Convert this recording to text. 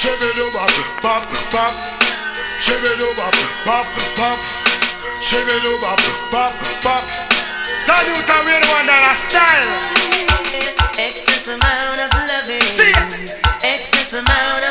Shibby-doo bop, bop, bop. Shibby-doo bop, bop, bop. Shibby-doo bop, bop, bop. That you can be the one that I style. Excess amount of loving. See it. Excess amount